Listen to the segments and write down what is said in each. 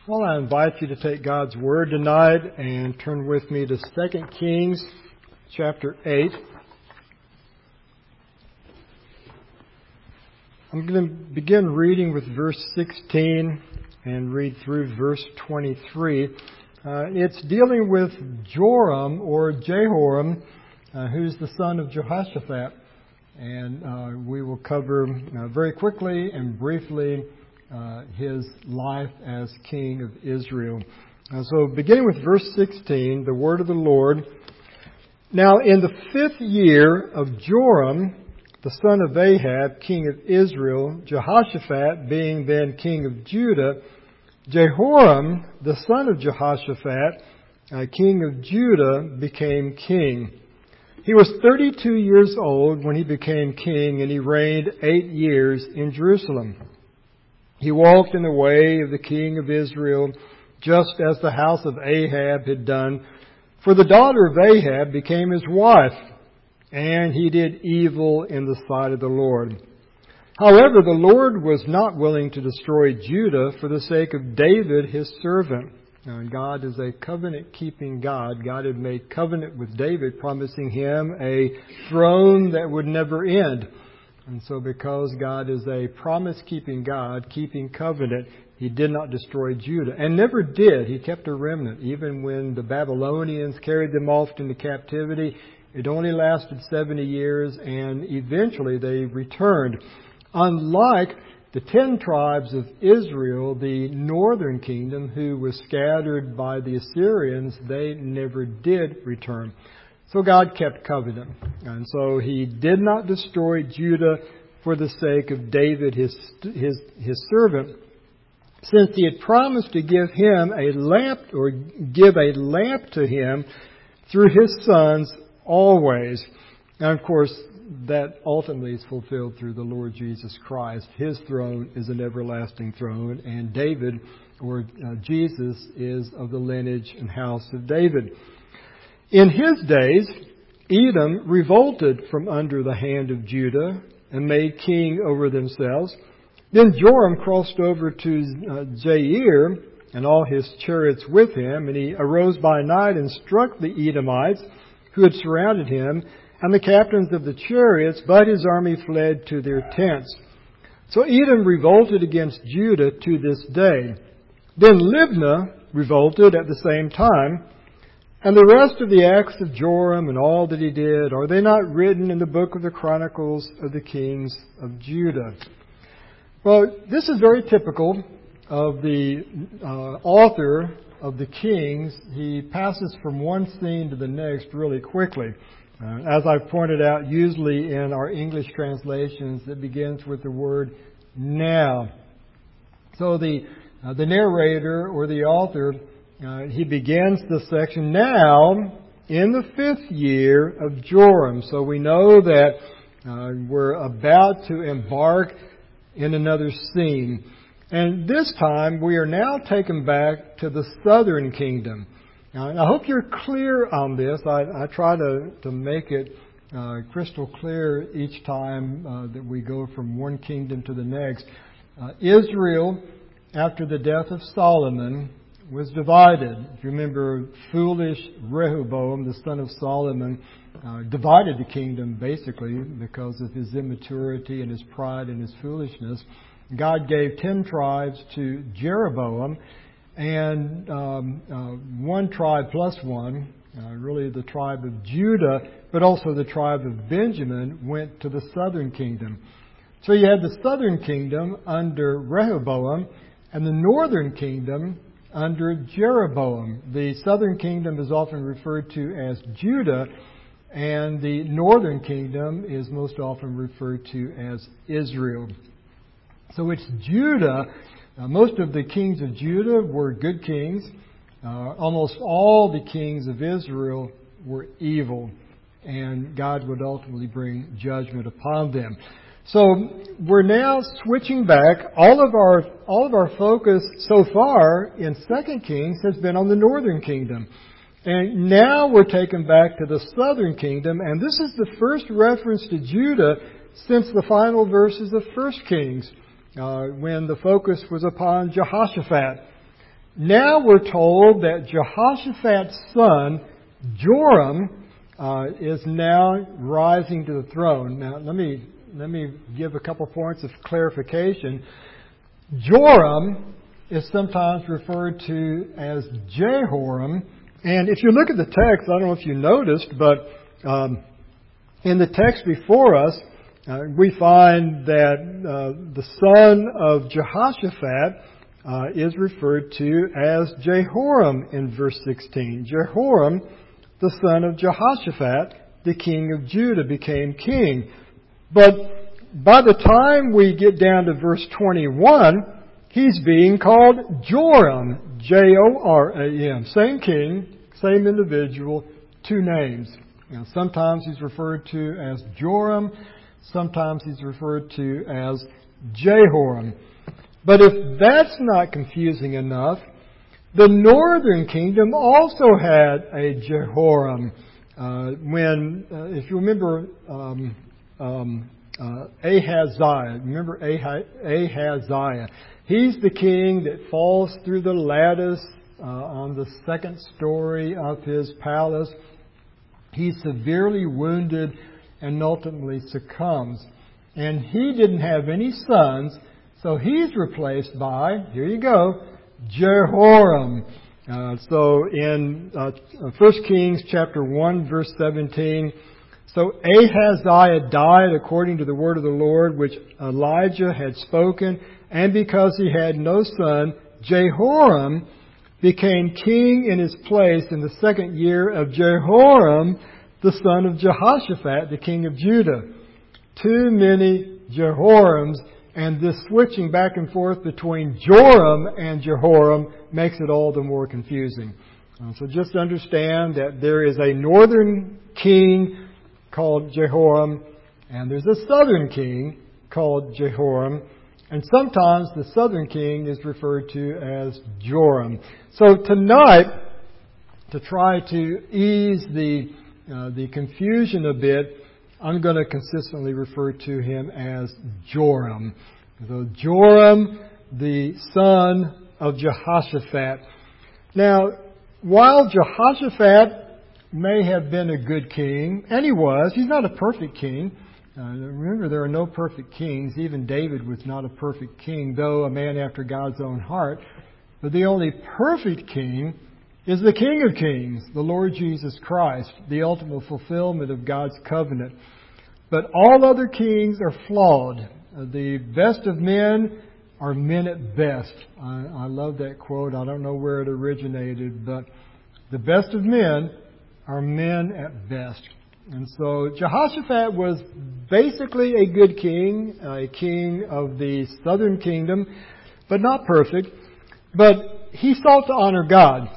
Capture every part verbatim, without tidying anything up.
Well, I invite you to take God's Word tonight and turn with me to Second Kings chapter eight. I'm going to begin reading with verse sixteen and read through verse twenty-three. Uh, it's dealing with Joram or Jehoram, uh, who's the son of Jehoshaphat. And uh, we will cover uh, very quickly and briefly uh, his life as king of Israel. Uh, so beginning with verse sixteen, the word of the Lord. Now in the fifth year of Joram, the son of Ahab, king of Israel, Jehoshaphat being then king of Judah, Jehoram, the son of Jehoshaphat, uh, king of Judah, became king. He was thirty-two years old when he became king, and he reigned eight years in Jerusalem. He walked in the way of the king of Israel, just as the house of Ahab had done, for the daughter of Ahab became his wife, and he did evil in the sight of the Lord. However, the Lord was not willing to destroy Judah for the sake of David, his servant. Now, God is a covenant-keeping God. God had made covenant with David, promising him a throne that would never end. And so because God is a promise-keeping God, keeping covenant, He did not destroy Judah. And never did. He kept a remnant. Even when the Babylonians carried them off into captivity, it only lasted seventy years, and eventually they returned. Unlike the ten tribes of Israel, the northern kingdom, who was scattered by the Assyrians, they never did return. So God kept covenant. And so He did not destroy Judah for the sake of David, his, his, his servant, since He had promised to give him a lamp, or give a lamp to him through his sons always. And of course, that ultimately is fulfilled through the Lord Jesus Christ. His throne is an everlasting throne, and David, or uh, Jesus, is of the lineage and house of David. In his days, Edom revolted from under the hand of Judah and made king over themselves. Then Joram crossed over to uh, Jair and all his chariots with him, and he arose by night and struck the Edomites who had surrounded him, and the captains of the chariots, but his army fled to their tents. So Edom revolted against Judah to this day. Then Libnah revolted at the same time. And the rest of the acts of Joram and all that he did, are they not written in the book of the Chronicles of the kings of Judah? Well, this is very typical of the uh, author of the Kings. He passes from one scene to the next really quickly. Uh, as I've pointed out, usually in our English translations, it begins with the word now. So the uh, the narrator or the author, uh, he begins the section now in the fifth year of Joram. So we know that uh, we're about to embark in another scene. And this time we are now taken back to the southern kingdom. Now, I hope you're clear on this. I, I try to, to make it uh, crystal clear each time uh, that we go from one kingdom to the next. Uh, Israel, after the death of Solomon, was divided. If you remember, foolish Rehoboam, the son of Solomon, uh, divided the kingdom basically because of his immaturity and his pride and his foolishness. God gave ten tribes to Jeroboam, and um, uh, one tribe plus one, uh, really the tribe of Judah, but also the tribe of Benjamin, went to the southern kingdom. So you had the southern kingdom under Rehoboam and the northern kingdom under Jeroboam. The southern kingdom is often referred to as Judah, and the northern kingdom is most often referred to as Israel. So it's Judah. Uh, most of the kings of Judah were good kings. Uh, almost all the kings of Israel were evil, and God would ultimately bring judgment upon them. So we're now switching back. All of our all of our focus so far in Second Kings has been on the northern kingdom, and now we're taken back to the southern kingdom. And this is the first reference to Judah since the final verses of First Kings, uh, when the focus was upon Jehoshaphat. now we're told that Jehoshaphat's son, Joram, uh, is now rising to the throne. Now, let me let me give a couple points of clarification. Joram is sometimes referred to as Jehoram. And if you look at the text, I don't know if you noticed, but um, in the text before us, uh, we find that uh, the son of Jehoshaphat uh, is referred to as Jehoram in verse sixteen. Jehoram, the son of Jehoshaphat, the king of Judah, became king. But by the time we get down to verse twenty-one, he's being called Joram, J O R A M. Same king, same individual, two names. Now, sometimes he's referred to as Joram, sometimes he's referred to as Jehoram. But if that's not confusing enough, the northern kingdom also had a Jehoram. Uh, when, uh, if you remember um, um, uh, Ahaziah, remember Ahaziah? He's the king that falls through the lattice uh, on the second story of his palace. He's severely wounded and ultimately succumbs. And he didn't have any sons, so he's replaced by, here you go, Jehoram. Uh, so in uh, First Kings chapter one, verse seventeen, so Ahaziah died according to the word of the Lord, which Elijah had spoken, and because he had no son, Jehoram became king in his place in the second year of Jehoram, the son of Jehoshaphat, the king of Judah. Too many Jehorams, and this switching back and forth between Joram and Jehoram makes it all the more confusing. Uh, so just understand that there is a northern king called Jehoram, and there's a southern king called Jehoram, and sometimes the southern king is referred to as Joram. So tonight, to try to ease the uh, the confusion a bit, I'm going to consistently refer to him as Joram. So Joram, the son of Jehoshaphat. Now, while Jehoshaphat may have been a good king, and he was, he's not a perfect king. Uh, remember, there are no perfect kings. Even David was not a perfect king, though a man after God's own heart. But the only perfect king is the King of Kings, the Lord Jesus Christ, the ultimate fulfillment of God's covenant. But all other kings are flawed. The best of men are men at best. I, I love that quote. I don't know where it originated, but the best of men are men at best. And so Jehoshaphat was basically a good king, a king of the southern kingdom, but not perfect. But he sought to honor God.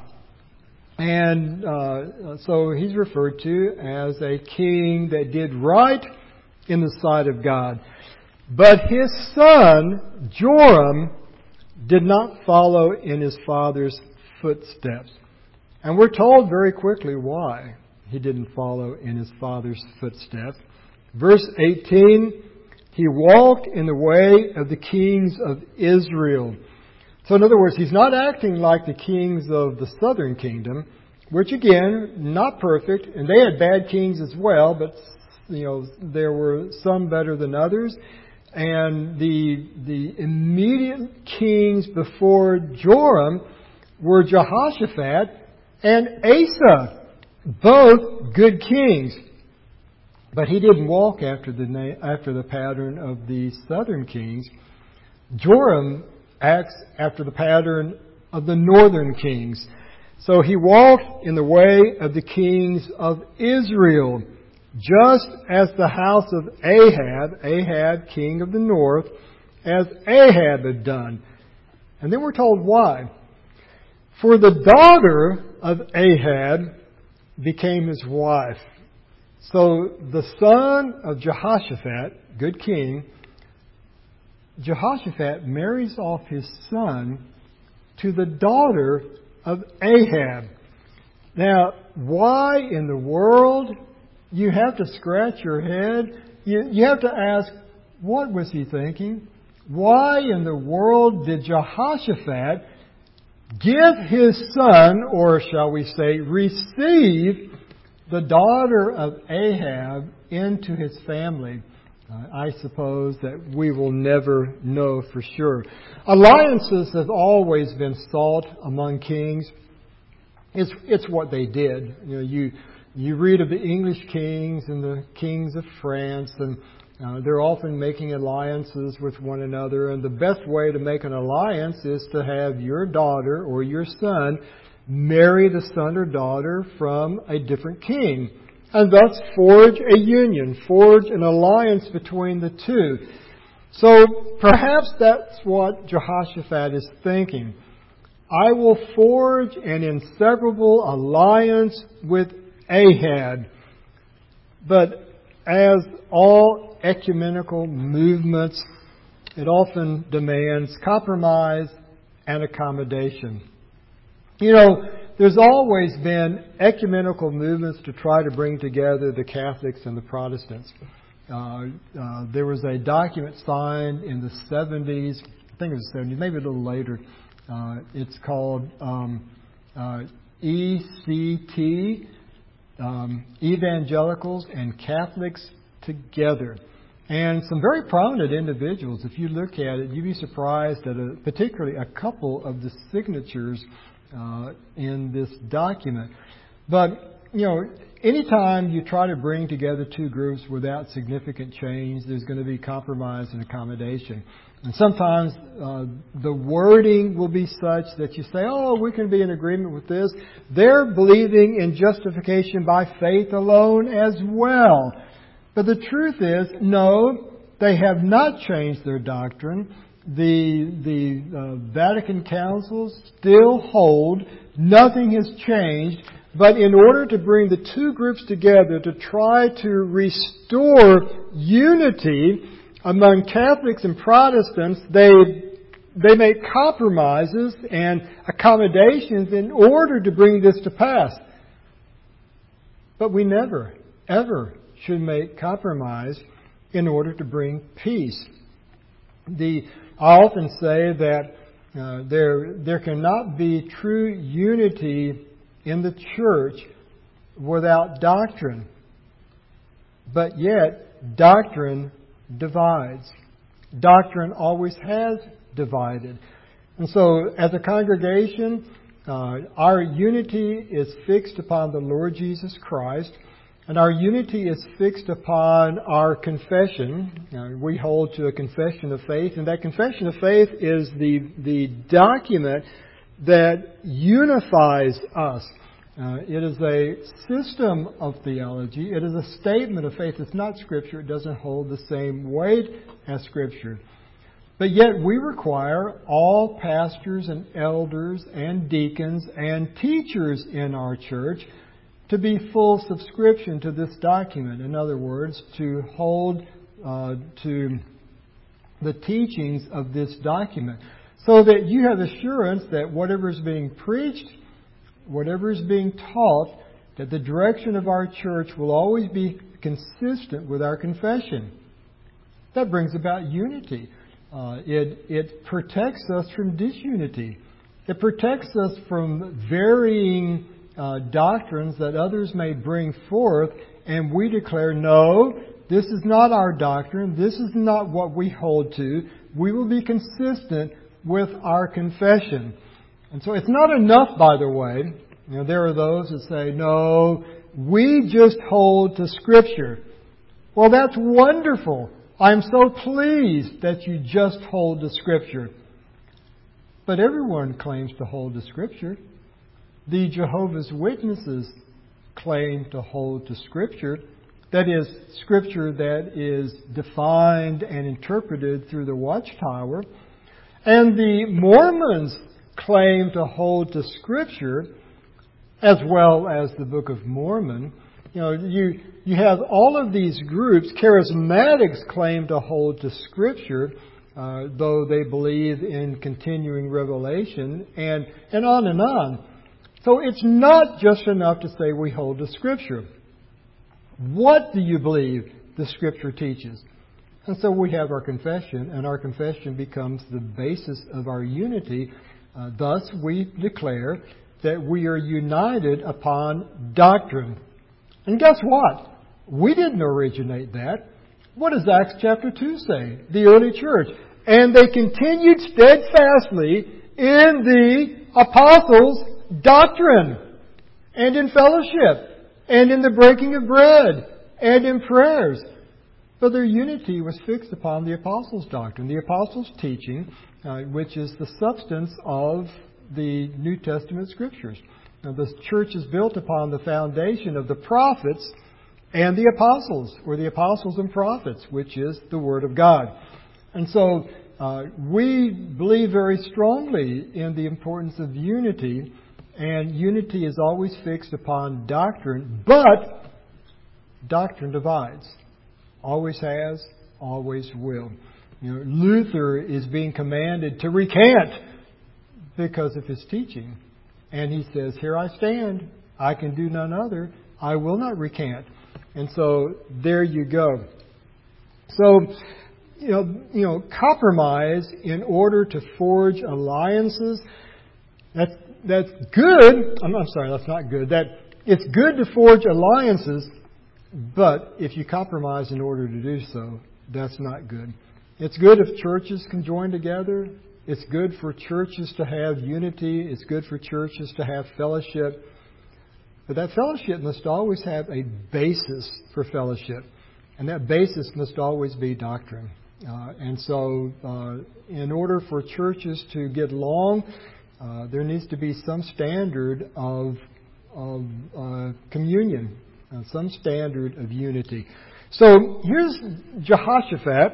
And uh, so he's referred to as a king that did right in the sight of God. But his son, Joram, did not follow in his father's footsteps. And we're told very quickly why he didn't follow in his father's footsteps. Verse eighteen, he walked in the way of the kings of Israel. So in other words, he's not acting like the kings of the southern kingdom, which again, not perfect, and they had bad kings as well, but you know, there were some better than others. And the the immediate kings before Joram were Jehoshaphat and Asa, both good kings. But he didn't walk after the after the pattern of the southern kings. Joram acts after the pattern of the northern kings. So he walked in the way of the kings of Israel, just as the house of Ahab, Ahab, king of the north, as Ahab had done. And then we're told why. For the daughter of Ahab became his wife. So the son of Jehoshaphat, good king, Jehoshaphat marries off his son to the daughter of Ahab. Now, why in the world? You have to scratch your head. You, you have to ask, what was he thinking? Why in the world did Jehoshaphat give his son, or shall we say, receive the daughter of Ahab into his family? Uh, I suppose that we will never know for sure. Alliances have always been sought among kings. It's it's what they did. You know, you you read of the English kings and the kings of France, and uh, they're often making alliances with one another. And the best way to make an alliance is to have your daughter or your son marry the son or daughter from a different king, and thus forge a union, forge an alliance between the two. So perhaps that's what Jehoshaphat is thinking. I will forge an inseparable alliance with Ahab. But as all ecumenical movements, it often demands compromise and accommodation. You know, there's always been ecumenical movements to try to bring together the Catholics and the Protestants. Uh, uh, there was a document signed in the seventies, I think it was the seventies, maybe a little later. Uh, it's called um, uh, E C T, um, Evangelicals and Catholics Together. And some very prominent individuals, if you look at it, you'd be surprised at a, particularly a couple of the signatures Uh, in this document. But, you know, anytime you try to bring together two groups without significant change, there's going to be compromise and accommodation. And sometimes uh, the wording will be such that you say, oh, we can be in agreement with this. They're believing in justification by faith alone as well. But the truth is, no, they have not changed their doctrine. The the uh, Vatican councils still hold. Nothing has changed. But in order to bring the two groups together to try to restore unity among Catholics and Protestants, they they make compromises and accommodations in order to bring this to pass. But we never, ever should make compromise in order to bring peace. The I often say that uh, there there cannot be true unity in the church without doctrine. But yet, doctrine divides. Doctrine always has divided. And so, as a congregation, uh, our unity is fixed upon the Lord Jesus Christ. And our unity is fixed upon our confession. Uh, we hold to a confession of faith, and that confession of faith is the the document that unifies us. Uh, it is a system of theology. It is a statement of faith. It's not Scripture. It doesn't hold the same weight as Scripture. But yet we require all pastors and elders and deacons and teachers in our church to be full subscription to this document. In other words, to hold uh, to the teachings of this document, so that you have assurance that whatever is being preached, whatever is being taught, that the direction of our church will always be consistent with our confession. That brings about unity. Uh, it it protects us from disunity. It protects us from varying Uh, doctrines that others may bring forth, and we declare, no, this is not our doctrine, this is not what we hold to. We will be consistent with our confession. And so it's not enough, by the way. You know, there are those that say, no, we just hold to Scripture. Well, that's wonderful. I'm so pleased that you just hold to Scripture. But everyone claims to hold to Scripture. The Jehovah's Witnesses claim to hold to Scripture. That is, Scripture that is defined and interpreted through the Watchtower. And the Mormons claim to hold to Scripture, as well as the Book of Mormon. You know, you you have all of these groups. Charismatics claim to hold to Scripture, uh, though they believe in continuing revelation, and, and on and on. So it's not just enough to say we hold to Scripture. What do you believe the Scripture teaches? And so we have our confession, and our confession becomes the basis of our unity. Uh, thus, we declare that we are united upon doctrine. And guess what? We didn't originate that. What does Acts chapter two say? The early church. And they continued steadfastly in the apostles' doctrine, and in fellowship, and in the breaking of bread, and in prayers. But their unity was fixed upon the apostles' doctrine, the apostles' teaching, uh, which is the substance of the New Testament Scriptures. Now, the church is built upon the foundation of the prophets and the apostles, or the apostles and prophets, which is the Word of God. And so uh, we believe very strongly in the importance of unity, and unity is always fixed upon doctrine, but doctrine divides. Always has, always will. You know, Luther is being commanded to recant because of his teaching. And he says, "Here I stand. I can do none other. I will not recant." And so there you go. So, you know, you know, compromise in order to forge alliances, that's, that's good. I'm, I'm sorry, that's not good. That it's good to forge alliances, but if you compromise in order to do so, that's not good. It's good if churches can join together. It's good for churches to have unity. It's good for churches to have fellowship. But that fellowship must always have a basis for fellowship. And that basis must always be doctrine. Uh, and so uh, in order for churches to get along, uh, there needs to be some standard of, of uh, communion, uh, some standard of unity. So here's Jehoshaphat,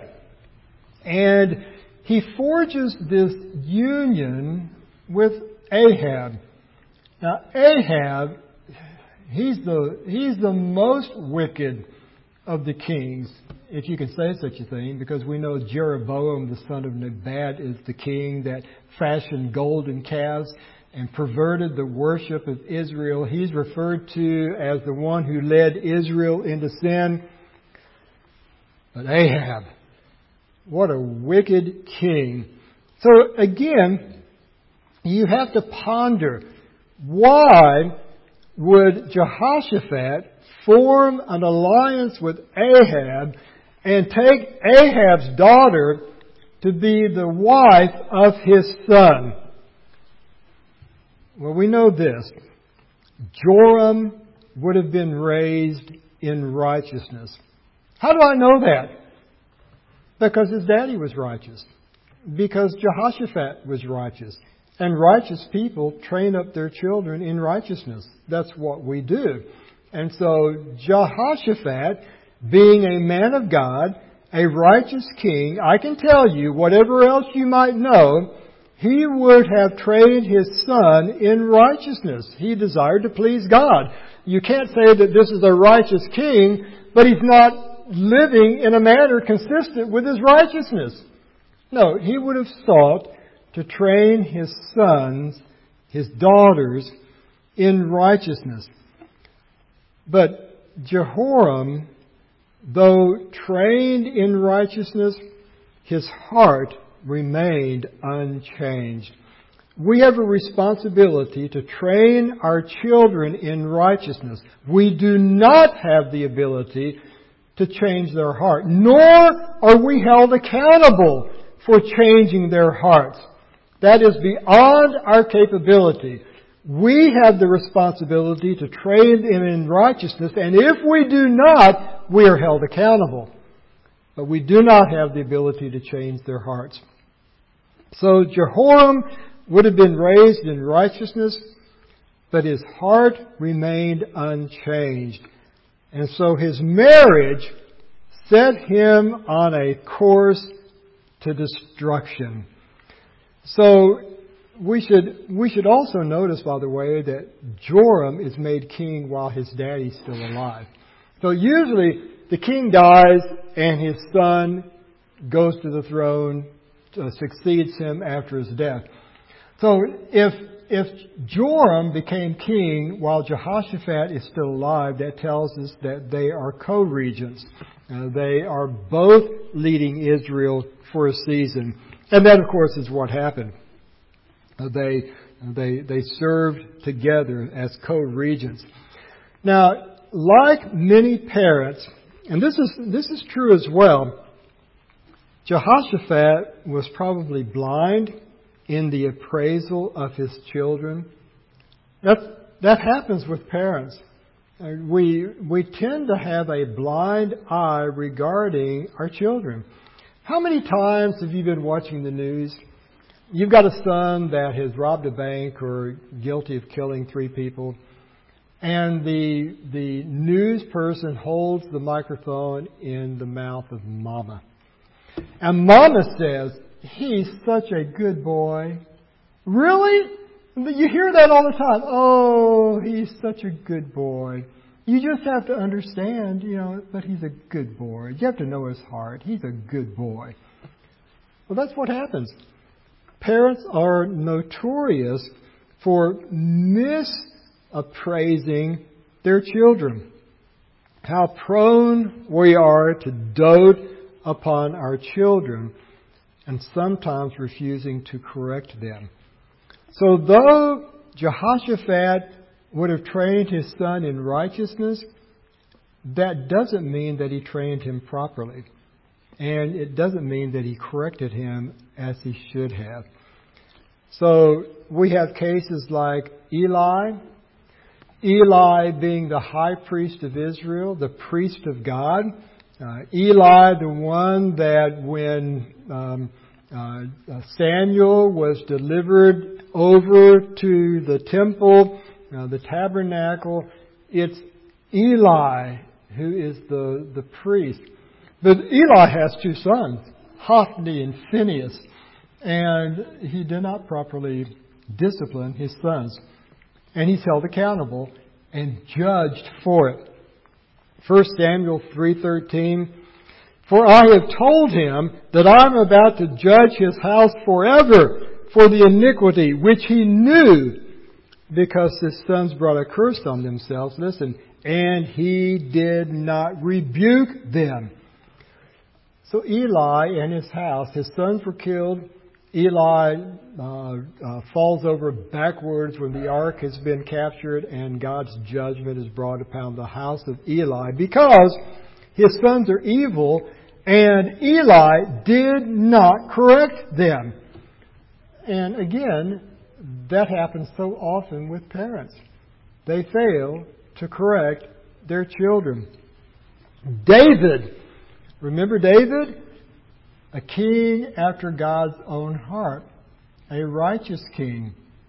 and he forges this union with Ahab. Now, Ahab, he's the he's the most wicked of the kings, if you can say such a thing, because we know Jeroboam, the son of Nebat, is the king that fashioned golden calves and perverted the worship of Israel. He's referred to as the one who led Israel into sin. But Ahab, what a wicked king. So again, you have to ponder, why would Jehoshaphat form an alliance with Ahab and take Ahab's daughter to be the wife of his son? Well, we know this. Joram would have been raised in righteousness. How do I know that? Because his daddy was righteous. Because Jehoshaphat was righteous. And righteous people train up their children in righteousness. That's what we do. And so Jehoshaphat, being a man of God, a righteous king, I can tell you, whatever else you might know, he would have trained his son in righteousness. He desired to please God. You can't say that this is a righteous king, but he's not living in a manner consistent with his righteousness. No, he would have sought to train his sons, his daughters, in righteousness. But Jehoram, though trained in righteousness, his heart remained unchanged. We have a responsibility to train our children in righteousness. We do not have the ability to change their heart, nor are we held accountable for changing their hearts. That is beyond our capability. We have the responsibility to train them in righteousness, and if we do not, we are held accountable. But we do not have the ability to change their hearts. So Jehoram would have been raised in righteousness, but his heart remained unchanged. And so his marriage set him on a course to destruction. So we should we should also notice, by the way, that Joram is made king while his daddy's still alive. So usually the king dies and his son goes to the throne, uh, succeeds him after his death. So if if Joram became king while Jehoshaphat is still alive, that tells us that they are co-regents. Uh, they are both leading Israel for a season. And that, of course, is what happened. Uh, they they they served together as co-regents. Now, like many parents, and this is this is true as well, Jehoshaphat was probably blind in the appraisal of his children. That that happens with parents. Uh, we we tend to have a blind eye regarding our children. How many times have you been watching the news? You've got a son that has robbed a bank or guilty of killing three people, and the the news person holds the microphone in the mouth of Mama. And Mama says, "He's such a good boy." Really? You hear that all the time. "Oh, he's such a good boy." You just have to understand, you know, but he's a good boy. You have to know his heart. He's a good boy. Well, that's what happens. Parents are notorious for misappraising their children. How prone we are to dote upon our children and sometimes refusing to correct them. So though Jehoshaphat would have trained his son in righteousness, that doesn't mean that he trained him properly. And it doesn't mean that he corrected him as he should have. So we have cases like Eli. Eli being the high priest of Israel, the priest of God. Uh, Eli, the one that when um, uh, Samuel was delivered over to the temple, uh, the tabernacle, it's Eli who is the, the priest. But Eli has two sons, Hophni and Phinehas, and he did not properly discipline his sons. And he's held accountable and judged for it. First Samuel three thirteen, "For I have told him that I am about to judge his house forever for the iniquity which he knew, because his sons brought a curse on themselves." Listen, "and he did not rebuke them." So Eli and his house, his sons were killed. Eli uh, uh, falls over backwards when the ark has been captured, and God's judgment is brought upon the house of Eli because his sons are evil, and Eli did not correct them. And again, that happens so often with parents. They fail to correct their children. David, remember David? A king after God's own heart, a righteous king.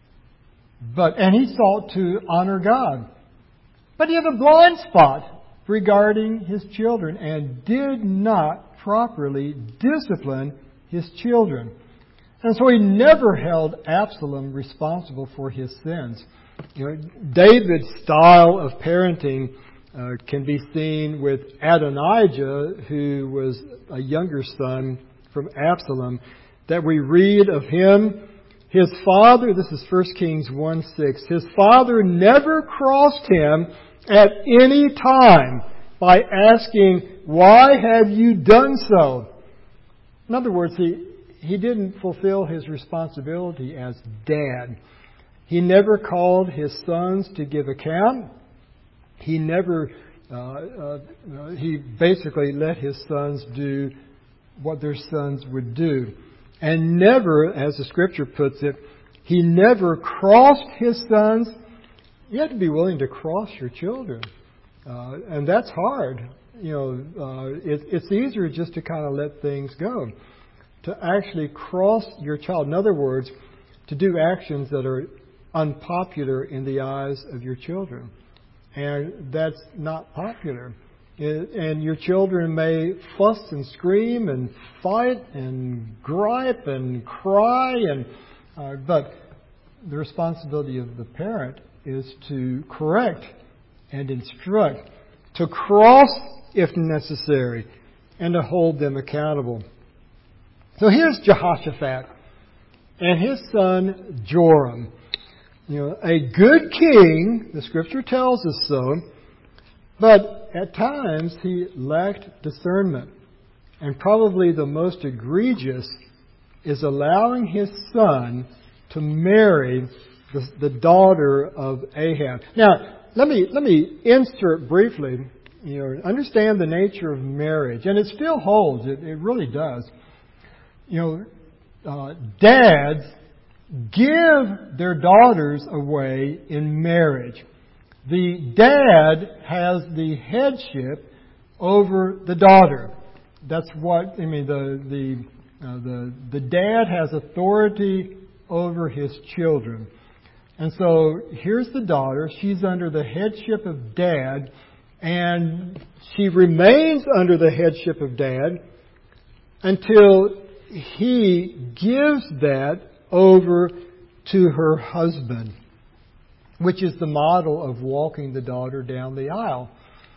But and he sought to honor God. But he had a blind spot regarding his children and did not properly discipline his children. And so he never held Absalom responsible for his sins. You know, David's style of parenting uh, can be seen with Adonijah, who was a younger son from Absalom, that we read of him. His father, this is First Kings one six, his father never crossed him at any time by asking, "Why have you done so?" In other words, he, he didn't fulfill his responsibility as dad. He never called his sons to give account. He never, uh, uh, he basically let his sons do what their sons would do. And never, as the scripture puts it, he never crossed his sons. You have to be willing to cross your children. Uh, and that's hard. You know, uh, it, it's easier just to kind of let things go. To actually cross your child. In other words, to do actions that are unpopular in the eyes of your children. And that's not popular. And your children may fuss and scream and fight and gripe and cry, and uh, but the responsibility of the parent is to correct and instruct, to cross if necessary, and to hold them accountable. So here's Jehoshaphat and his son Joram. You know, a good king, the scripture tells us so, but at times he lacked discernment. And probably the most egregious is allowing his son to marry the, the daughter of Ahab. Now, let me let me insert briefly. You know, understand the nature of marriage, and it still holds. It, it really does. You know, uh, dads give their daughters away in marriage. The dad has the headship over the daughter. That's what I mean. The the uh, the the dad has authority over his children, and so here's the daughter. She's under the headship of dad, and she remains under the headship of dad until he gives that over to her husband, which is the model of walking the daughter down the aisle.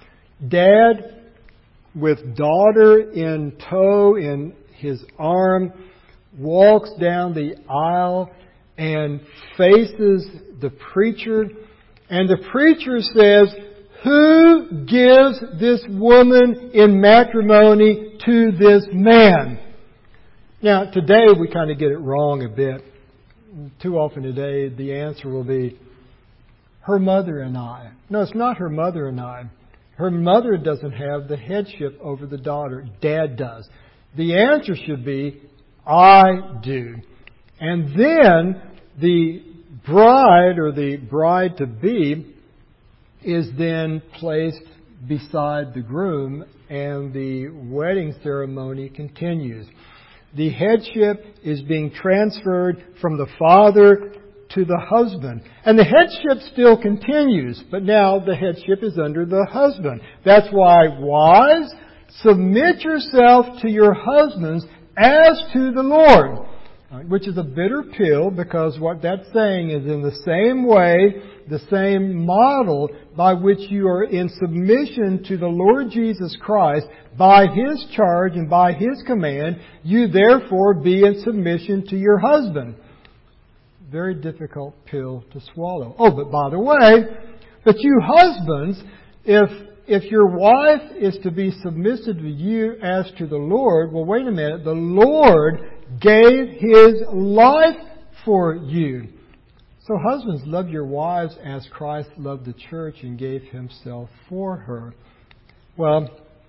Dad, with daughter in tow in his arm, walks down the aisle and faces the preacher. And the preacher says, "Who gives this woman in matrimony to this man?" Now, today we kind of get it wrong a bit. Too often today the answer will be, her mother and I. No, it's not her mother and I. Her mother doesn't have the headship over the daughter. Dad does. The answer should be, I do. And then the bride or the bride-to-be is then placed beside the groom and the wedding ceremony continues. The headship is being transferred from the father to the husband. And the headship still continues, but now the headship is under the husband. That's why, wives, submit yourself to your husbands as to the Lord. Which is a bitter pill, because what that's saying is, in the same way, the same model by which you are in submission to the Lord Jesus Christ by His charge and by His command, you therefore be in submission to your husband. Very difficult pill to swallow. Oh, but by the way, but you husbands, if if your wife is to be submissive to you as to the Lord, well, wait a minute, the Lord gave His life for you. So husbands, love your wives as Christ loved the church and gave Himself for her. Well,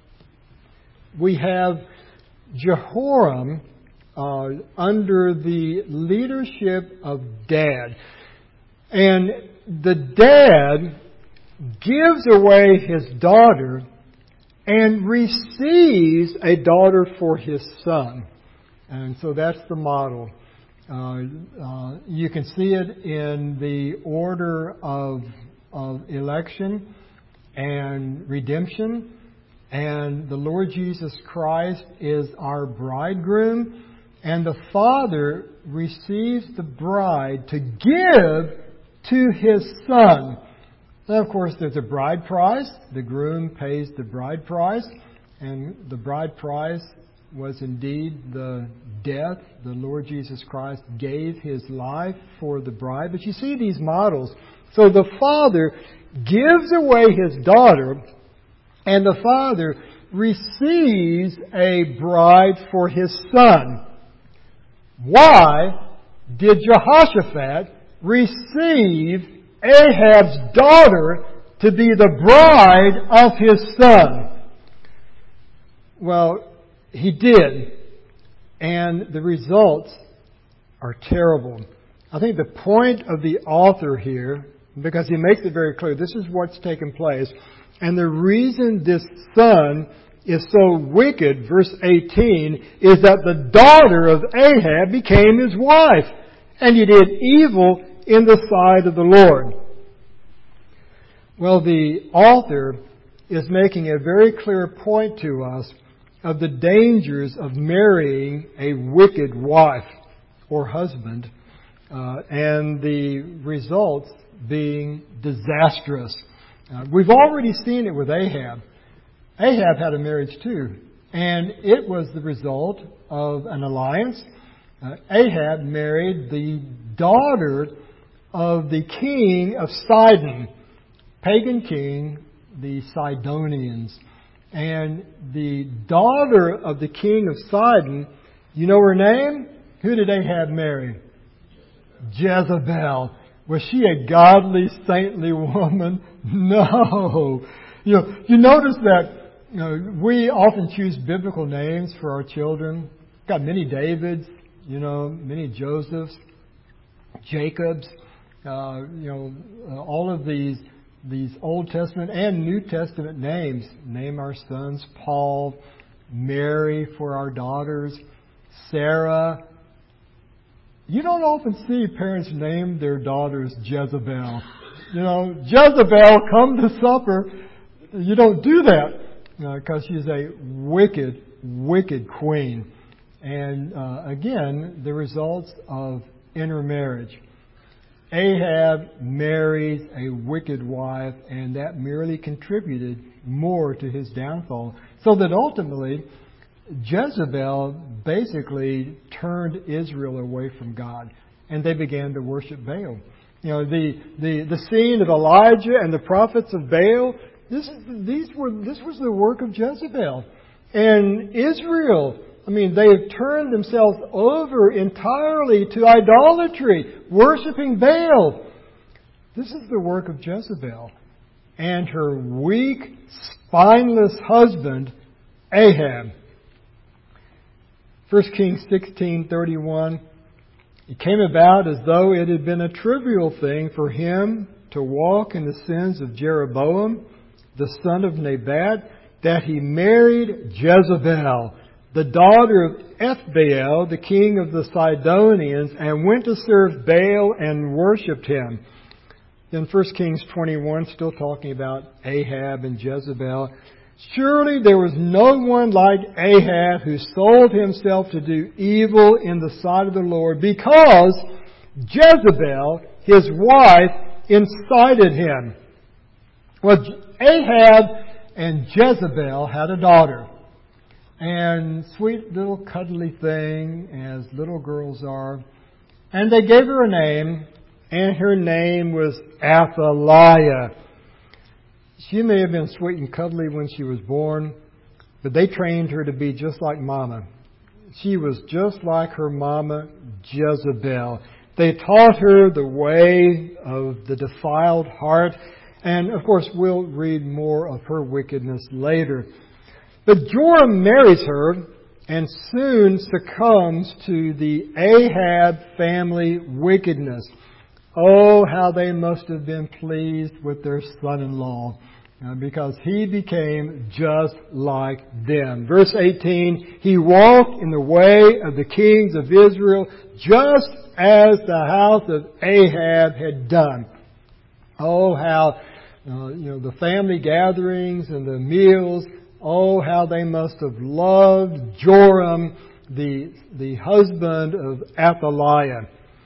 we have Jehoram uh, under the leadership of Dad. And the Dad gives away his daughter and receives a daughter for his son. And so that's the model. Uh, uh, you can see it in the order of, of election and redemption. And the Lord Jesus Christ is our bridegroom. And the Father receives the bride to give to His Son. Now, of course, there's a bride price. The groom pays the bride price. And the bride price was indeed the death. The Lord Jesus Christ gave His life for the bride. But you see these models. So the Father gives away His daughter, and the Father receives a bride for His Son. Why did Jehoshaphat receive Ahab's daughter to be the bride of his son? Well, he did. And the results are terrible. I think the point of the author here, because he makes it very clear, this is what's taken place. And the reason this son is so wicked, verse eighteen, is that the daughter of Ahab became his wife. And he did evil in the sight of the Lord. Well, the author is making a very clear point to us of the dangers of marrying a wicked wife or husband, uh, and the results being disastrous. Uh, we've already seen it with Ahab. Ahab had a marriage too, and it was the result of an alliance. Uh, Ahab married the daughter of the king of Sidon, pagan king, the Sidonians. And the daughter of the king of Sidon, you know her name? Who did Ahab marry? Jezebel. Was she a godly, saintly woman? No. You know, you notice that you know, we often choose biblical names for our children. Got many Davids, you know, many Josephs, Jacobs, uh, you know, uh, all of these these Old Testament and New Testament names. Name our sons Paul, Mary for our daughters, Sarah. You don't often see parents name their daughters Jezebel. You know, Jezebel, come to supper. You don't do that because uh, she's a wicked, wicked queen. And uh, again, the results of intermarriage. Ahab marries a wicked wife, and that merely contributed more to his downfall. So that ultimately, Jezebel basically turned Israel away from God, and they began to worship Baal. You know, the, the, the scene of Elijah and the prophets of Baal, this, these were, this was the work of Jezebel. And Israel, I mean, they have turned themselves over entirely to idolatry, worshiping Baal. This is the work of Jezebel and her weak, spineless husband, Ahab. First Kings sixteen thirty-one. It came about as though it had been a trivial thing for him to walk in the sins of Jeroboam, the son of Nebat, that he married Jezebel, the daughter of Ethbaal, the king of the Sidonians, and went to serve Baal and worshipped him. Then First Kings twenty-one, still talking about Ahab and Jezebel. Surely there was no one like Ahab who sold himself to do evil in the sight of the Lord, because Jezebel, his wife, incited him. Well, Ahab and Jezebel had a daughter. And sweet little cuddly thing, as little girls are. And they gave her a name, and her name was Athaliah. She may have been sweet and cuddly when she was born, but they trained her to be just like Mama. She was just like her mama, Jezebel. They taught her the way of the defiled heart. And, of course, we'll read more of her wickedness later. But Joram marries her and soon succumbs to the Ahab family wickedness. Oh, how they must have been pleased with their son-in-law, uh, because he became just like them. Verse eighteen, he walked in the way of the kings of Israel, just as the house of Ahab had done. Oh, how uh, you know the family gatherings and the meals. Oh, how they must have loved Joram, the the husband of Athaliah.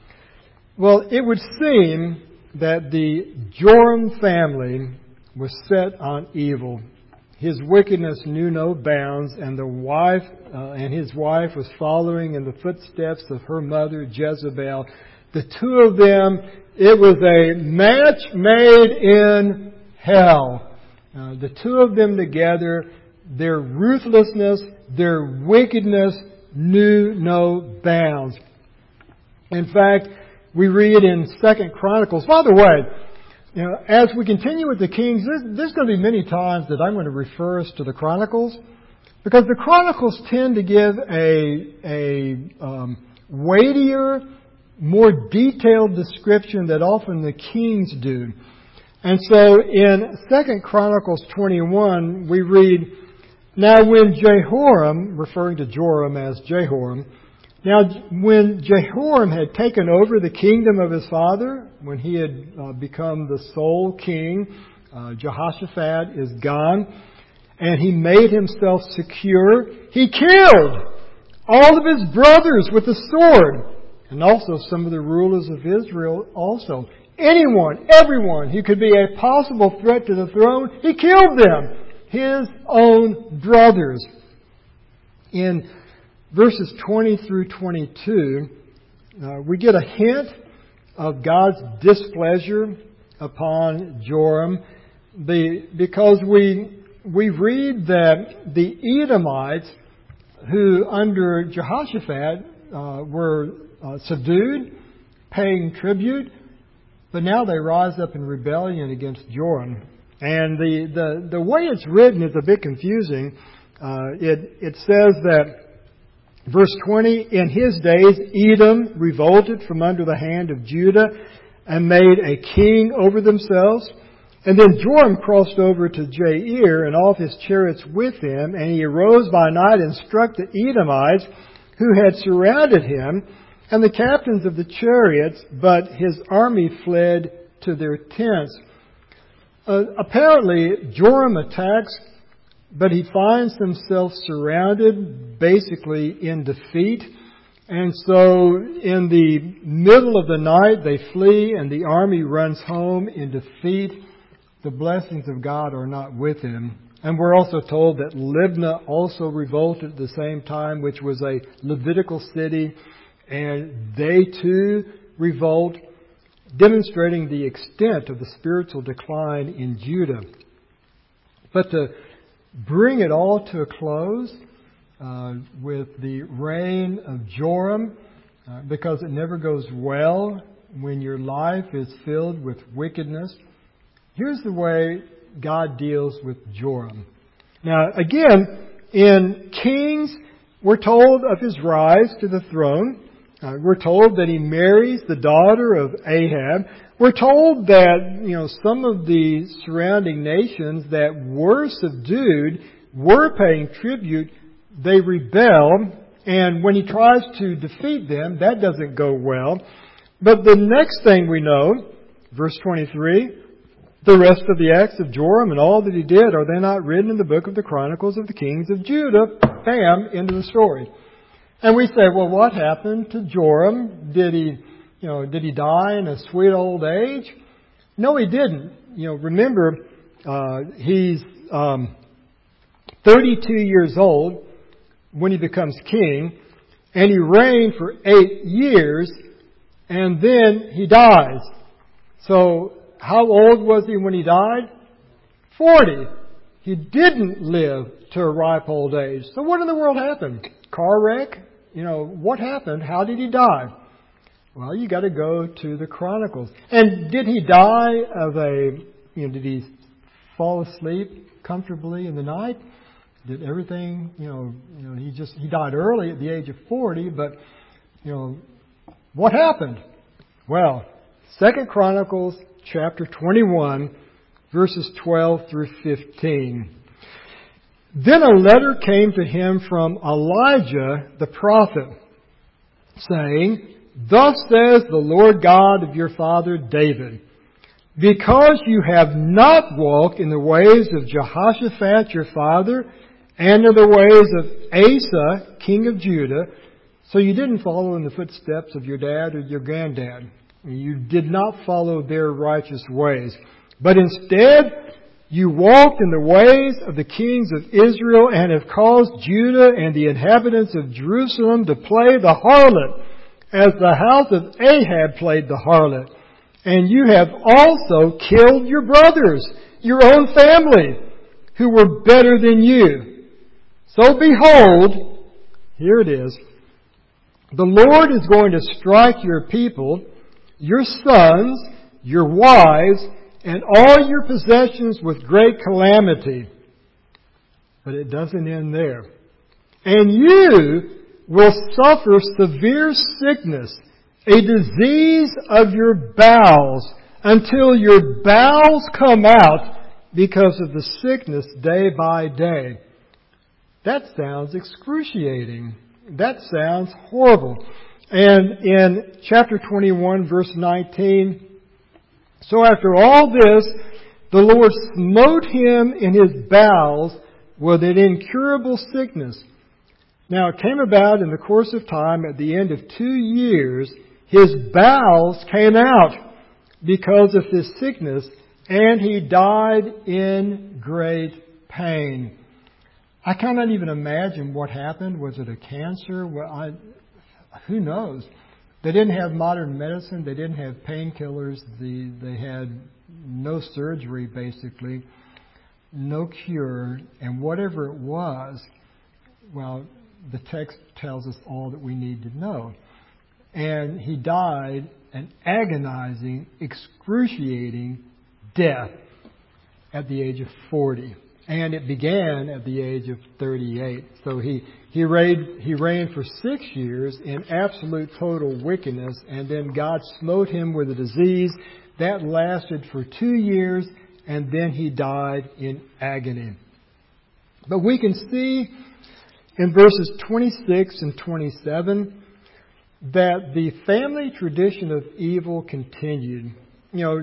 Well, it would seem that the Joram family was set on evil. His wickedness knew no bounds, and the wife uh, and his wife was following in the footsteps of her mother Jezebel. The two of them, it was a match made in hell. Uh, the two of them together, their ruthlessness, their wickedness knew no bounds. In fact, we read in Second Chronicles. By the way, you know, as we continue with the Kings, there's, there's going to be many times that I'm going to refer us to the Chronicles, because the Chronicles tend to give a a um, weightier, more detailed description that often the Kings do. And so in Second Chronicles twenty-one, we read, "Now when Jehoram," referring to Joram as Jehoram, Now, when Jehoram had taken over the kingdom of his father, when he had uh, become the sole king, uh, Jehoshaphat is gone, and he made himself secure, he killed all of his brothers with the sword, and also some of the rulers of Israel also. Anyone, everyone who could be a possible threat to the throne, he killed them, his own brothers. In verses twenty through twenty-two, uh, we get a hint of God's displeasure upon Joram, the, because we we read that the Edomites, who under Jehoshaphat uh, were uh, subdued, paying tribute, but now they rise up in rebellion against Joram. And the, the, the way it's written is a bit confusing. Uh, it, it says that, verse twenty, in his days Edom revolted from under the hand of Judah and made a king over themselves. And then Joram crossed over to Jair and all of his chariots with him, and he arose by night and struck the Edomites who had surrounded him and the captains of the chariots, but his army fled to their tents. Uh, apparently, Joram attacks, but he finds himself surrounded, basically in defeat. And so in the middle of the night, they flee and the army runs home in defeat. The blessings of God are not with him. And we're also told that Libnah also revolted at the same time, which was a Levitical city, and they too revolt, demonstrating the extent of the spiritual decline in Judah. But to bring it all to a close uh, with the reign of Joram, uh, because it never goes well when your life is filled with wickedness, here's the way God deals with Joram. Now, again, in Kings, we're told of his rise to the throne. Uh, we're told that he marries the daughter of Ahab. We're told that, you know, some of the surrounding nations that were subdued were paying tribute. They rebel, and when he tries to defeat them, that doesn't go well. But the next thing we know, verse twenty-three, the rest of the acts of Joram and all that he did, are they not written in the book of the Chronicles of the Kings of Judah? Bam, into the story. And we say, well, what happened to Joram? Did he, you know, did he die in a sweet old age? No, he didn't. You know, remember, uh, he's um, thirty-two years old when he becomes king, and he reigned for eight years, and then he dies. So, how old was he when he died? forty. He didn't live to a ripe old age. So what in the world happened? Car wreck? You know, what happened? How did he die? Well, you got to go to the Chronicles. And did he die of a, you know, did he fall asleep comfortably in the night? Did everything, you know, you know, he just, he died early at the age of forty, but, you know, what happened? Well, Second Chronicles chapter twenty-one, verses twelve through fifteen. Then a letter came to him from Elijah the prophet, saying, Thus says the Lord God of your father David, because you have not walked in the ways of Jehoshaphat your father, and in the ways of Asa, king of Judah, so you didn't follow in the footsteps of your dad or your granddad. You did not follow their righteous ways. But instead, you walked in the ways of the kings of Israel and have caused Judah and the inhabitants of Jerusalem to play the harlot, as the house of Ahab played the harlot. And you have also killed your brothers, your own family, who were better than you. So behold, here it is, the Lord is going to strike your people, your sons, your wives, and all your possessions with great calamity. But it doesn't end there. And you will suffer severe sickness, a disease of your bowels, until your bowels come out because of the sickness day by day. That sounds excruciating. That sounds horrible. And in chapter twenty-one, verse nineteen, so after all this, the Lord smote him in his bowels with an incurable sickness. Now it came about in the course of time, at the end of two years, his bowels came out because of this sickness, and he died in great pain. I cannot even imagine what happened. Was it a cancer? Well, I, who knows? They didn't have modern medicine. They didn't have painkillers. The, they had no surgery, basically, no cure. And whatever it was, well, the text tells us all that we need to know. And he died an agonizing, excruciating death at the age of forty. And it began at the age of thirty-eight. So he, he reigned, he reigned for six years in absolute total wickedness, and then God smote him with a disease that lasted for two years, and then he died in agony. But we can see in verses twenty-six and twenty-seven that the family tradition of evil continued. You know,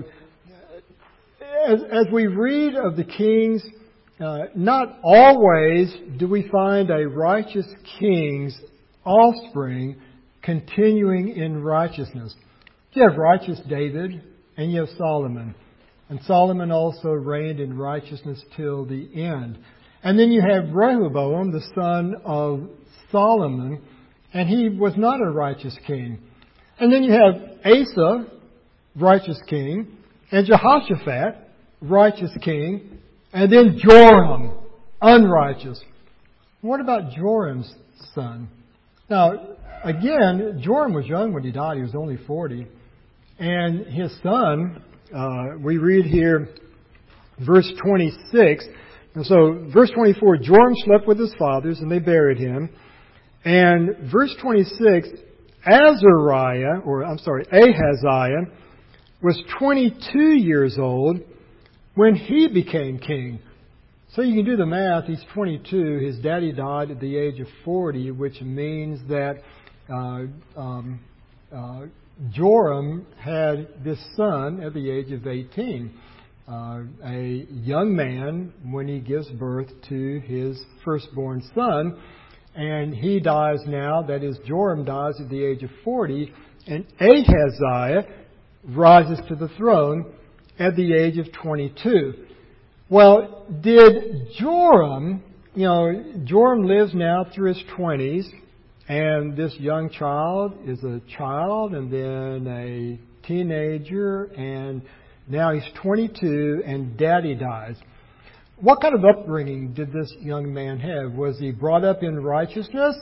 as, as we read of the kings, uh, not always do we find a righteous king's offspring continuing in righteousness. You have righteous David and you have Solomon. And Solomon also reigned in righteousness till the end. And then you have Rehoboam, the son of Solomon, and he was not a righteous king. And then you have Asa, righteous king, and Jehoshaphat, righteous king, and then Joram, unrighteous. What about Joram's son? Now, again, Joram was young when he died. He was only forty. And his son, uh, we read here, verse twenty-six. And so, verse twenty-four, Joram slept with his fathers, and they buried him. And verse twenty-six, Azariah, or I'm sorry, Ahaziah, was twenty-two years old when he became king. So you can do the math. He's twenty-two. His daddy died at the age of forty, which means that uh, um, uh, Joram had this son at the age of eighteen. Uh, a young man when he gives birth to his firstborn son. And he dies now, that is, Joram dies at the age of forty, and Ahaziah rises to the throne at the age of twenty-two. Well, did Joram, you know, Joram lives now through his twenties, and this young child is a child, and then a teenager, and now he's twenty-two, and daddy dies. What kind of upbringing did this young man have? Was he brought up in righteousness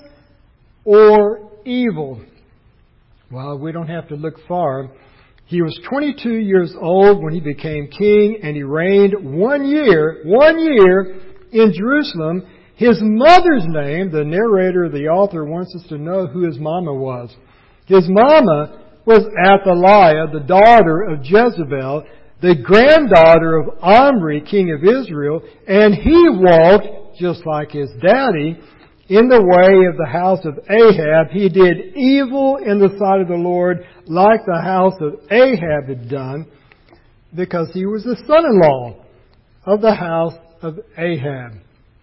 or evil? Well, we don't have to look far. He was twenty-two years old when he became king, and he reigned one year, one year in Jerusalem. His mother's name, the narrator, the author, wants us to know who his mama was. His mama was Athaliah, the daughter of Jezebel, the granddaughter of Omri, king of Israel, and he walked, just like his daddy, in the way of the house of Ahab. He did evil in the sight of the Lord, like the house of Ahab had done, because he was the son-in-law of the house of Ahab.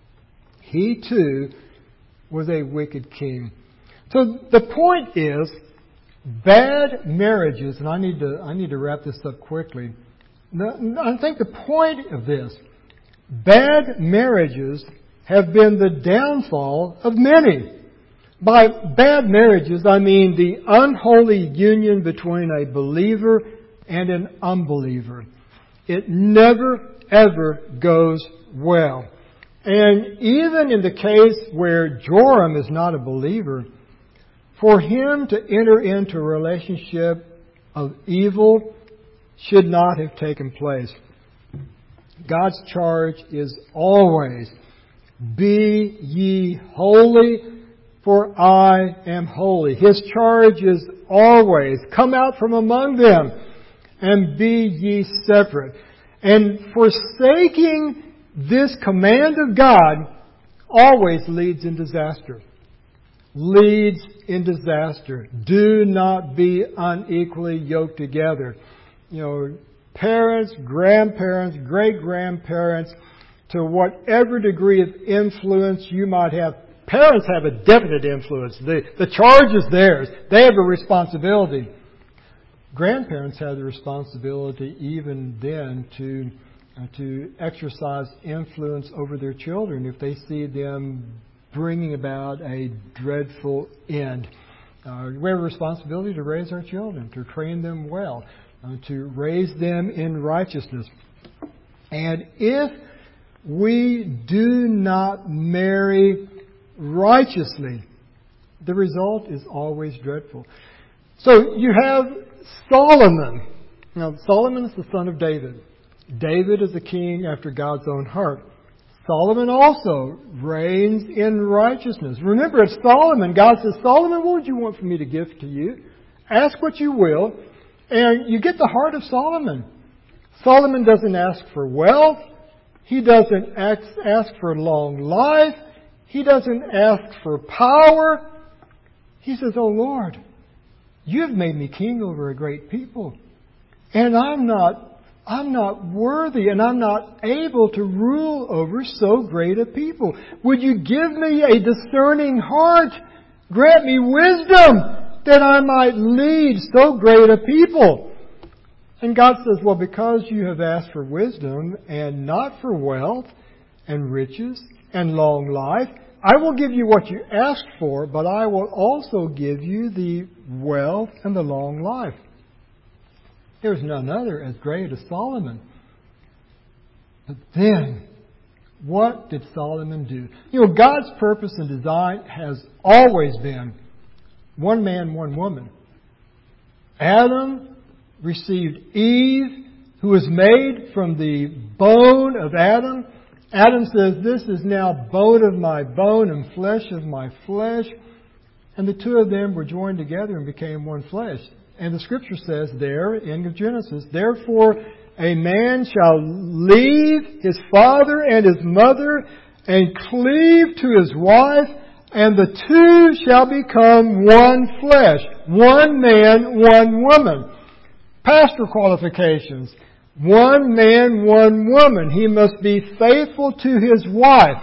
He too was a wicked king. So the point is, bad marriages, and I need to I need to wrap this up quickly. I think the point of this, bad marriages have been the downfall of many. By bad marriages, I mean the unholy union between a believer and an unbeliever. It never, ever goes well. And even in the case where Joram is not a believer, for him to enter into a relationship of evil should not have taken place. God's charge is always, be ye holy, for I am holy. His charge is always, come out from among them and be ye separate. And forsaking this command of God always leads in disaster. Leads in disaster. Do not be unequally yoked together. You know, parents, grandparents, great-grandparents, to whatever degree of influence you might have. Parents have a definite influence. The, the charge is theirs. They have a responsibility. Grandparents have the responsibility even then to, uh, to exercise influence over their children if they see them bringing about a dreadful end. Uh, we have a responsibility to raise our children, to train them well, uh, to raise them in righteousness. And if we do not marry righteously, the result is always dreadful. So you have Solomon. Now, Solomon is the son of David. David is a king after God's own heart. Solomon also reigns in righteousness. Remember, it's Solomon. God says, Solomon, what would you want for me to give to you? Ask what you will. And you get the heart of Solomon. Solomon doesn't ask for wealth. He doesn't ask, ask for long life. He doesn't ask for power. He says, oh Lord, you have made me king over a great people. And I'm not, I'm not worthy and I'm not able to rule over so great a people. Would you give me a discerning heart? Grant me wisdom that I might lead so great a people. And God says, well, because you have asked for wisdom and not for wealth and riches and long life, I will give you what you asked for, but I will also give you the wealth and the long life. There's none other as great as Solomon. But then, what did Solomon do? You know, God's purpose and design has always been one man, one woman. Adam received Eve, who was made from the bone of Adam. Adam says, this is now bone of my bone and flesh of my flesh. And the two of them were joined together and became one flesh. And the Scripture says there, in Genesis, therefore a man shall leave his father and his mother and cleave to his wife, and the two shall become one flesh. One man, one woman. Pastor qualifications. One man, one woman. He must be faithful to his wife.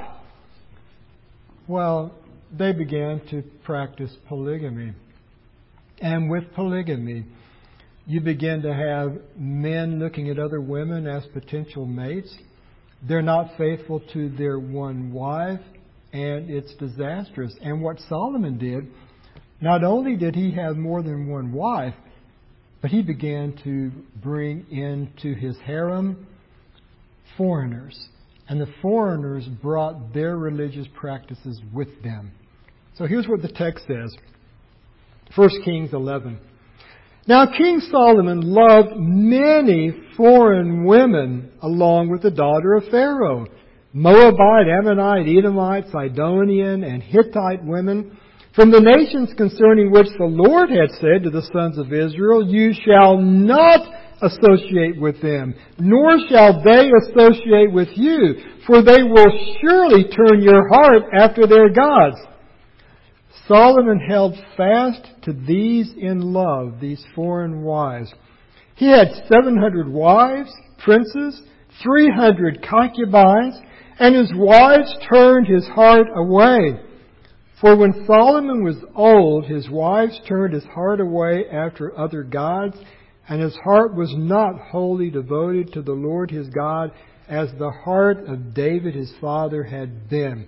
Well, they began to practice polygamy. And with polygamy, you begin to have men looking at other women as potential mates. They're not faithful to their one wife, and it's disastrous. And what Solomon did, not only did he have more than one wife, but he began to bring into his harem foreigners. And the foreigners brought their religious practices with them. So here's what the text says. First Kings eleven. Now King Solomon loved many foreign women along with the daughter of Pharaoh. Moabite, Ammonite, Edomite, Sidonian, and Hittite women, from the nations concerning which the Lord had said to the sons of Israel, you shall not associate with them, nor shall they associate with you, for they will surely turn your heart after their gods. Solomon held fast to these in love, these foreign wives. He had seven hundred wives, princes, three hundred concubines, and his wives turned his heart away. For when Solomon was old, his wives turned his heart away after other gods, and his heart was not wholly devoted to the Lord his God, as the heart of David his father had been.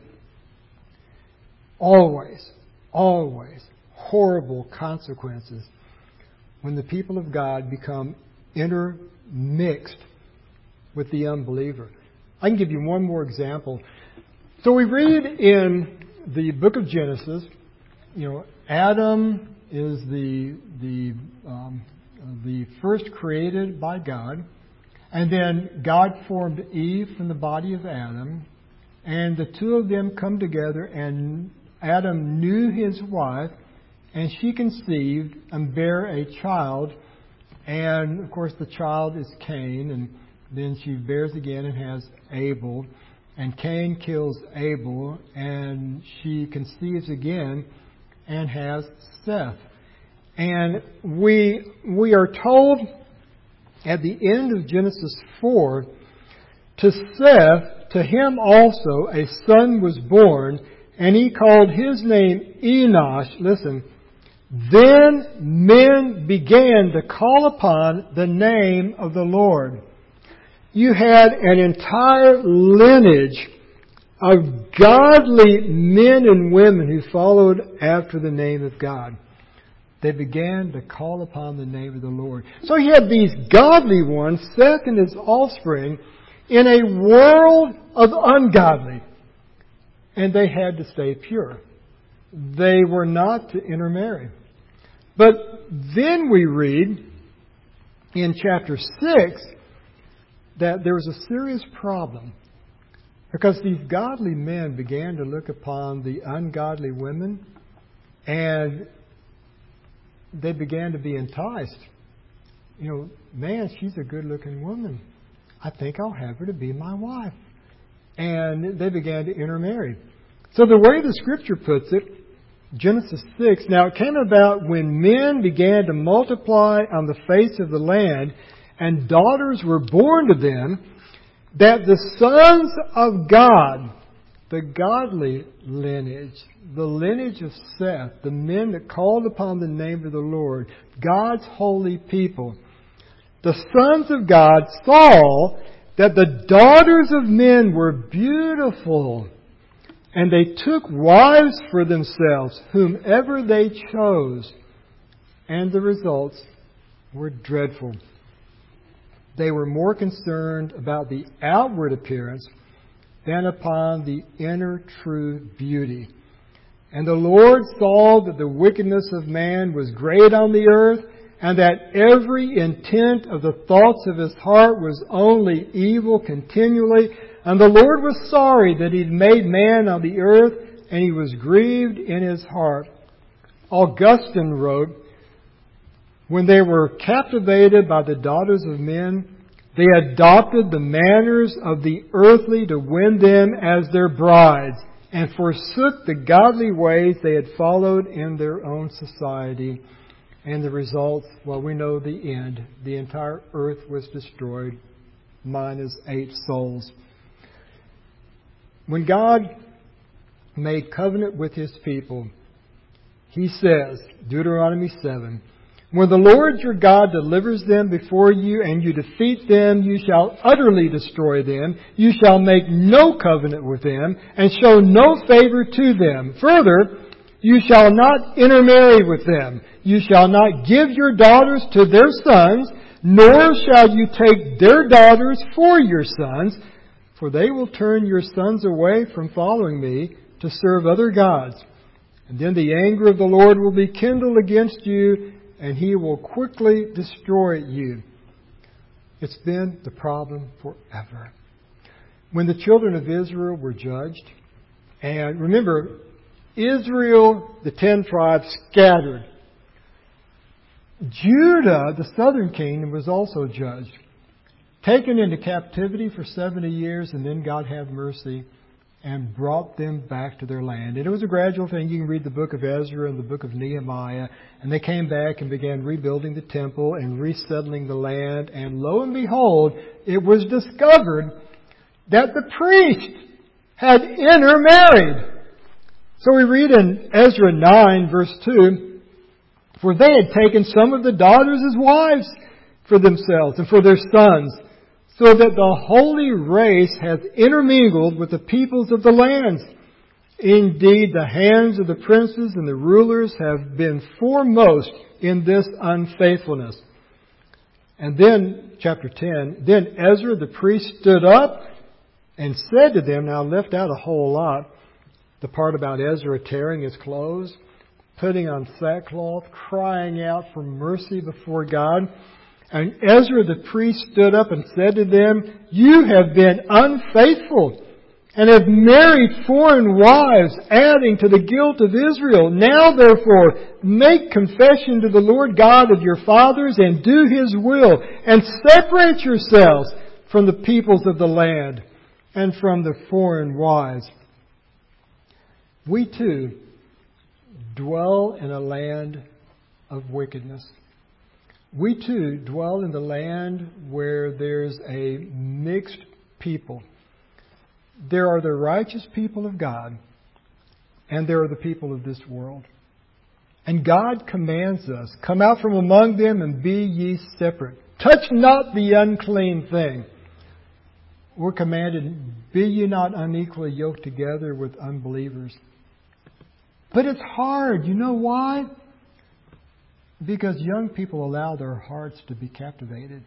Always, always horrible consequences when the people of God become intermixed with the unbeliever. I can give you one more example. So we read in the book of Genesis, you know, Adam is the the um, the first created by God, and then God formed Eve from the body of Adam, and the two of them come together, and Adam knew his wife, and she conceived and bare a child, and of course the child is Cain, and then she bears again and has Abel. And Cain kills Abel, and she conceives again and has Seth. And we we are told at the end of Genesis four, to Seth, to him also a son was born, and he called his name Enosh. Listen, then men began to call upon the name of the Lord. You had an entire lineage of godly men and women who followed after the name of God. They began to call upon the name of the Lord. So you had these godly ones, Seth and his offspring, in a world of ungodly. And they had to stay pure. They were not to intermarry. But then we read in chapter six that there was a serious problem because these godly men began to look upon the ungodly women and they began to be enticed. You know, man, she's a good-looking woman. I think I'll have her to be my wife. And they began to intermarry. So the way the Scripture puts it, Genesis six, now it came about when men began to multiply on the face of the land, and daughters were born to them, that the sons of God, the godly lineage, the lineage of Seth, the men that called upon the name of the Lord, God's holy people, the sons of God saw that the daughters of men were beautiful, and they took wives for themselves, whomever they chose, and the results were dreadful. They were more concerned about the outward appearance than upon the inner true beauty. And the Lord saw that the wickedness of man was great on the earth, and that every intent of the thoughts of his heart was only evil continually. And the Lord was sorry that He had made man on the earth, and He was grieved in His heart. Augustine wrote, when they were captivated by the daughters of men, they adopted the manners of the earthly to win them as their brides, and forsook the godly ways they had followed in their own society. And the results, well, we know the end. The entire earth was destroyed, minus eight souls. When God made covenant with His people, He says, Deuteronomy seven, when the Lord your God delivers them before you and you defeat them, you shall utterly destroy them. You shall make no covenant with them and show no favor to them. Further, you shall not intermarry with them. You shall not give your daughters to their sons, nor shall you take their daughters for your sons, for they will turn your sons away from following me to serve other gods. And then the anger of the Lord will be kindled against you, and He will quickly destroy you. It's been the problem forever. When the children of Israel were judged, and remember, Israel, the ten tribes, scattered. Judah, the southern kingdom, was also judged. Taken into captivity for seventy years, and then God had mercy and brought them back to their land. And it was a gradual thing. You can read the book of Ezra and the book of Nehemiah. And they came back and began rebuilding the temple and resettling the land. And lo and behold, it was discovered that the priest had intermarried. So we read in Ezra nine, verse two, for they had taken some of the daughters as wives for themselves and for their sons, so that the holy race hath intermingled with the peoples of the lands. Indeed, the hands of the princes and the rulers have been foremost in this unfaithfulness. And then, chapter ten, then Ezra the priest stood up and said to them, now I left out a whole lot, the part about Ezra tearing his clothes, putting on sackcloth, crying out for mercy before God. And Ezra the priest stood up and said to them, you have been unfaithful and have married foreign wives, adding to the guilt of Israel. Now therefore, make confession to the Lord God of your fathers and do His will, and separate yourselves from the peoples of the land and from the foreign wives. We too dwell in a land of wickedness. We too dwell in the land where there's a mixed people. There are the righteous people of God, and there are the people of this world. And God commands us, come out from among them and be ye separate. Touch not the unclean thing. We're commanded, be ye not unequally yoked together with unbelievers. But it's hard. You know why? Because young people allow their hearts to be captivated.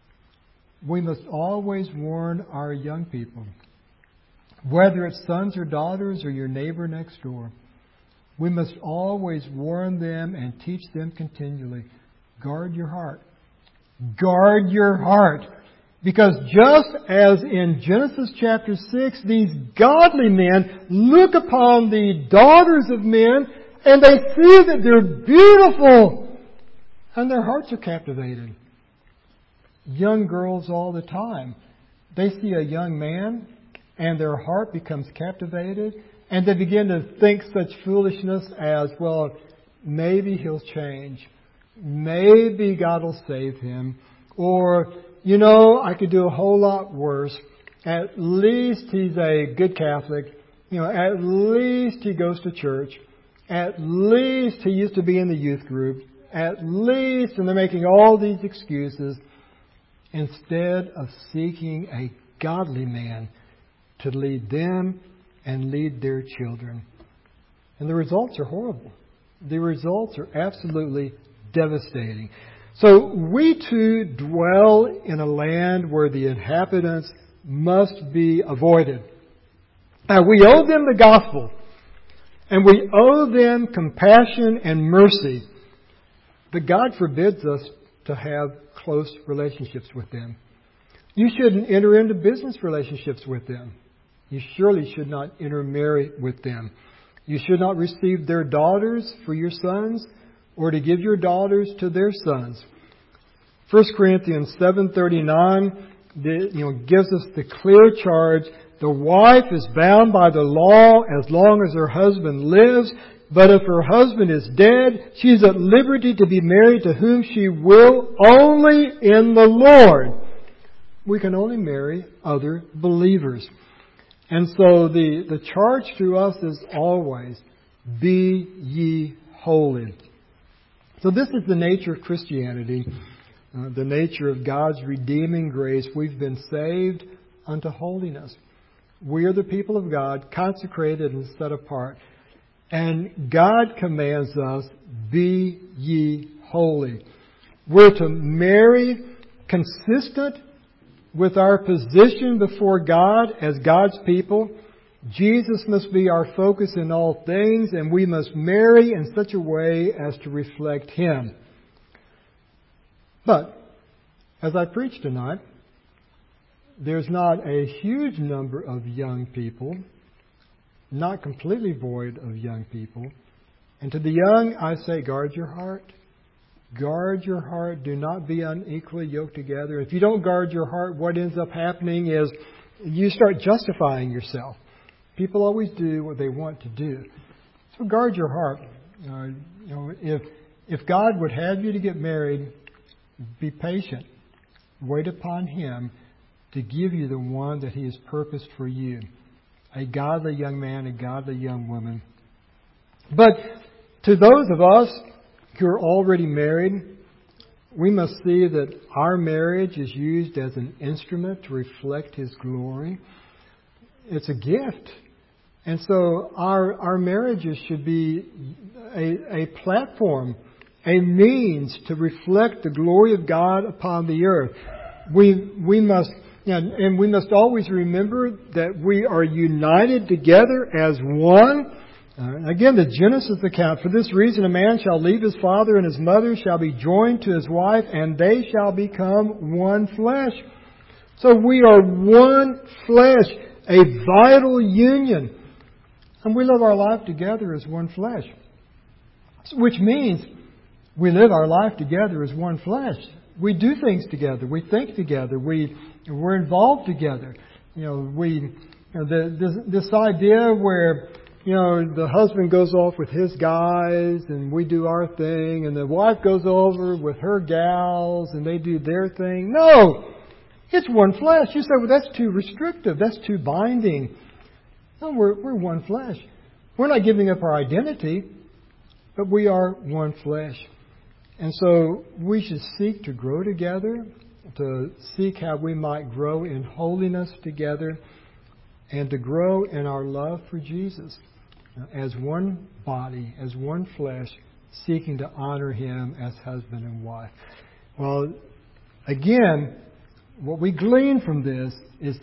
We must always warn our young people, whether it's sons or daughters or your neighbor next door. We must always warn them and teach them continually. Guard your heart. Guard your heart. Because just as in Genesis chapter six, these godly men look upon the daughters of men and they see that they're beautiful and their hearts are captivated. Young girls all the time, they see a young man and their heart becomes captivated and they begin to think such foolishness as, well, maybe he'll change. Maybe God will save him. Or, you know, I could do a whole lot worse. At least he's a good Catholic. You know, at least he goes to church. At least he used to be in the youth group. At least, and they're making all these excuses instead of seeking a godly man to lead them and lead their children. And the results are horrible. The results are absolutely devastating. So we too dwell in a land where the inhabitants must be avoided. Now, we owe them the gospel, and we owe them compassion and mercy. But God forbids us to have close relationships with them. You shouldn't enter into business relationships with them. You surely should not intermarry with them. You should not receive their daughters for your sons or to give your daughters to their sons. First Corinthians seven thirty-nine you know, gives us the clear charge. The wife is bound by the law as long as her husband lives. But if her husband is dead, she is at liberty to be married to whom she will, only in the Lord. We can only marry other believers. And so the, the charge to us is always, be ye holy. So this is the nature of Christianity, uh, the nature of God's redeeming grace. We've been saved unto holiness. We are the people of God, consecrated and set apart. And God commands us, be ye holy. We're to marry consistent with our position before God as God's people. Jesus must be our focus in all things, and we must marry in such a way as to reflect Him. But, as I preach tonight, there's not a huge number of young people, not completely void of young people. And to the young, I say, guard your heart. Guard your heart. Do not be unequally yoked together. If you don't guard your heart, what ends up happening is you start justifying yourself. People always do what they want to do. So guard your heart. Uh, you know, if if God would have you to get married, be patient. Wait upon Him to give you the one that He has purposed for you. A godly young man, a godly young woman. But to those of us who are already married, we must see that our marriage is used as an instrument to reflect His glory. It's a gift. And so our our marriages should be a, a platform, a means to reflect the glory of God upon the earth. We we must and, and we must always remember that we are united together as one. Uh, again, the Genesis account. For this reason, a man shall leave his father and his mother, shall be joined to his wife, and they shall become one flesh. So we are one flesh, a vital union. And we live our life together as one flesh. Which means we live our life together as one flesh. We do things together. We think together. We, we're involved together. You know, we, you know, the, this, this idea where, you know, the husband goes off with his guys and we do our thing, and the wife goes over with her gals and they do their thing. No! It's one flesh. You say, well, that's too restrictive. That's too binding. No, we're, we're one flesh. We're not giving up our identity, but we are one flesh. And so we should seek to grow together, to seek how we might grow in holiness together, and to grow in our love for Jesus as one body, as one flesh, seeking to honor Him as husband and wife. Well, again, what we glean from this is